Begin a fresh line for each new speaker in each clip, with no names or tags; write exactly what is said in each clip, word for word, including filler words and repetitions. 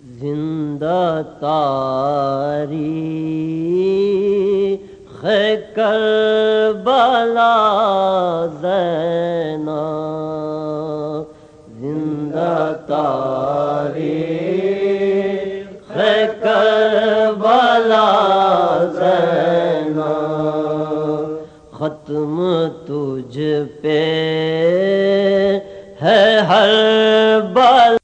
زندہ تاریخ کربلا زینب، زندہ تاریخ کربلا زینب، ختم تجھ پہ ہے ہر بلا،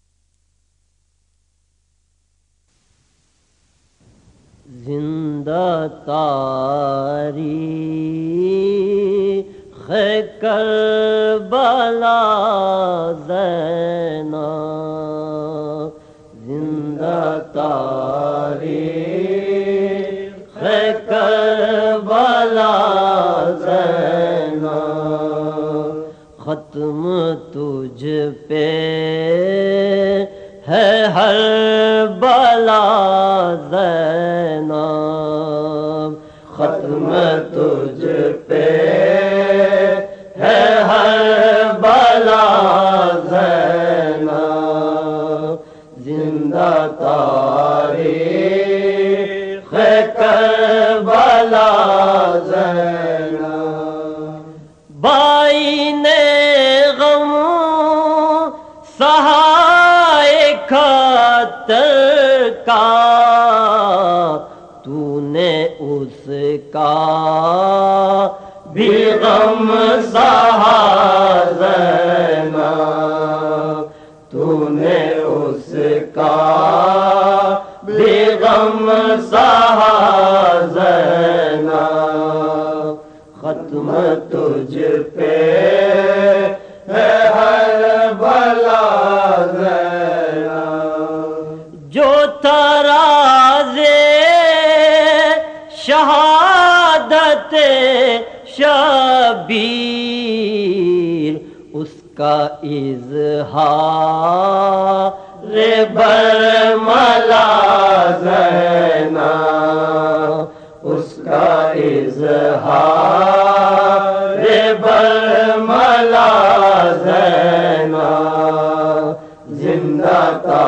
زندہ تاریخ کربلا زینب، زندہ تاریخ کربلا زینب، ختم تجھ پہ ہے ہر بلا زینب، ختم تجھ پہ ہے ہر بلا زینب، زندہ تاریخ کربلا زینب، بائی نے غم سہائے خطر کا، تو نے اس کا بھی غم سہا زینب، تو نے اس کا بھی غم سہا زینب، ختم تجھ پہ ہے ہر بلا زینب، جو ترازے شہادت شبیر، اس کا اظہار برملا زینب، اس کا اظہار برملا زینب، زندہ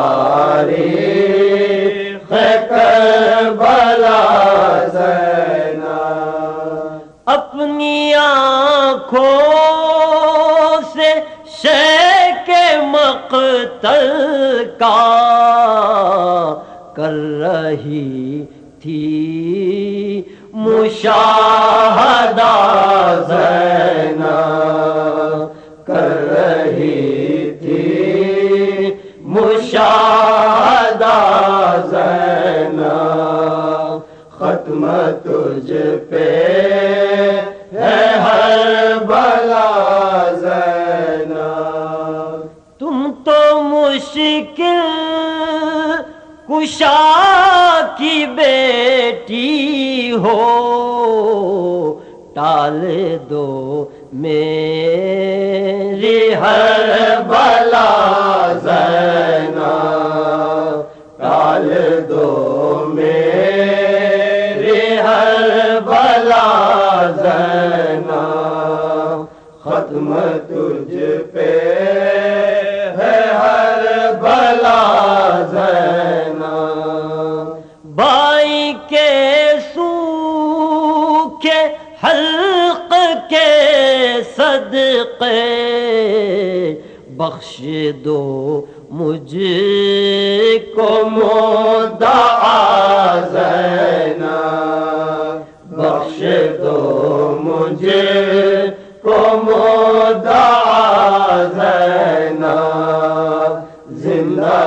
تاریخ کربلا زینب، اپنی آنکھوں سے شے کے مقتل کا کر رہی تھی مشاہدہ زینب، کر رہی تھی مشاہدہ زینب، ختم تجھ پہ ہے ہر بلا زینب، تم تو مشکل کشا کی بیٹی ہو، ٹال دو میری ہر بلا زینب، ٹال دو میری ہر بلا زینب، ختم تجھ پہ ہے ہر بلا زینب، بائی کے سوکھے حلق کے صدقے بخش دو مجھ کو مدعا زینب، بخش دو مجھے کو مدعا زینب، زندہ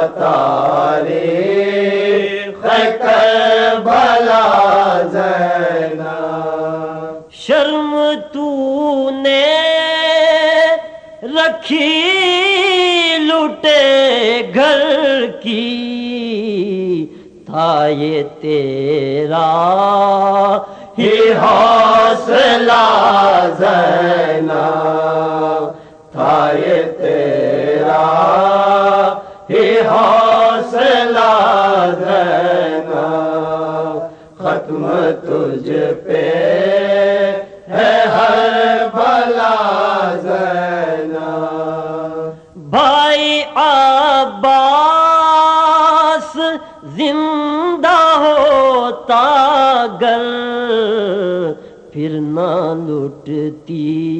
تاریخ کربلا زینب، شرم تو نے رکھی لٹے گھر کی، تھا یہ تیرا ہی حوصلہ زینب، تھا یہ تیرا ہی حوصلہ زینب، ختم تجھ پہ ہے ہر بلا زینب، بھائی عباس
زندہ ہوتا گر پھر نہ لٹتی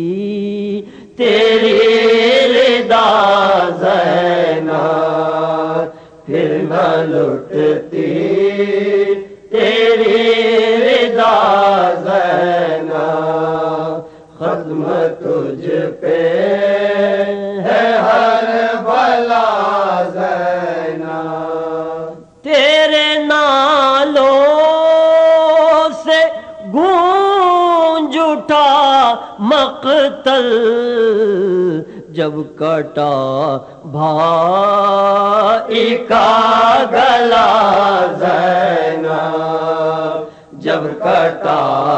تیری رضا زینب، پھر نہ لٹتی تیری رضا زینب، ختم تجھ پہ ہے ہر بلا زینب،
تیرے نالوں سے گونج اٹھا مقتل، جب کٹا بھائی کا
گلا زینب، جب کٹا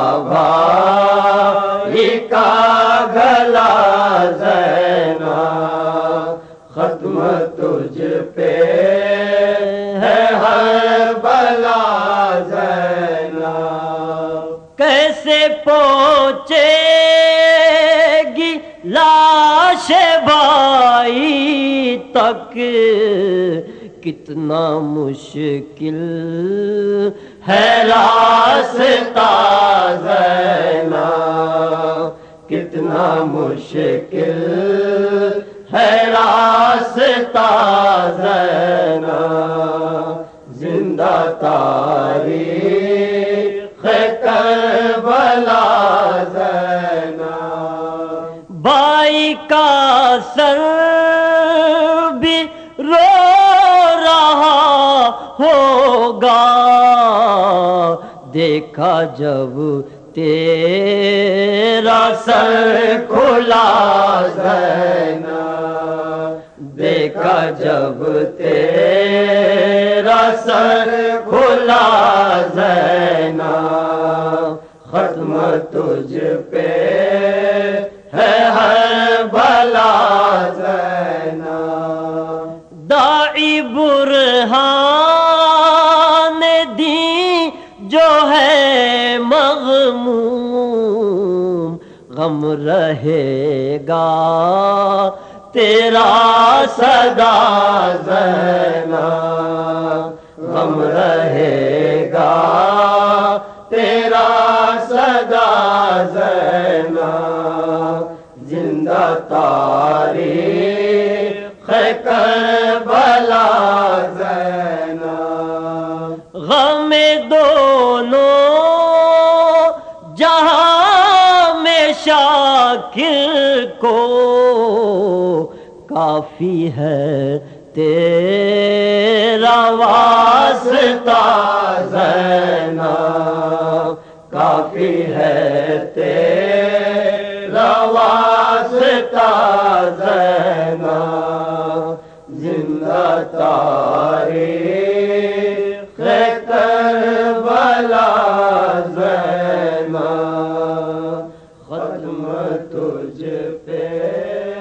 بھائی کا گلا زینب، ختم تجھ پہ ہے ہر بلا زینب،
کیسے پہنچے گی لاش بھائی تک، کتنا مشکل
ہے راستہ زینب، کتنا مشکل ہے راستہ زینب، زندہ تاریخ کربلا زینب،
بھائی کا سر بھی رو رہا ہوگا، دیکھا جب تیرا سر
کھلا زینب، دیکھا جب تیرا سر کھلا زینب، ختم تجھ پہ ہے ہر بلا زینب،
داعی برہان دی جو ہے مغموم، غم رہے گا تیرا
صدا زینب، غم رہے گا تیرا صدا زینب، زندہ تاریخ کربلا زینب،
غم دونوں جہاں میں شاکر کو کافی ہے تیرا
واسطہ زینب، کافی ہے تیرا واسطہ زینب، زندہ تاریخ کربلا زینب، ختم تجھ پہ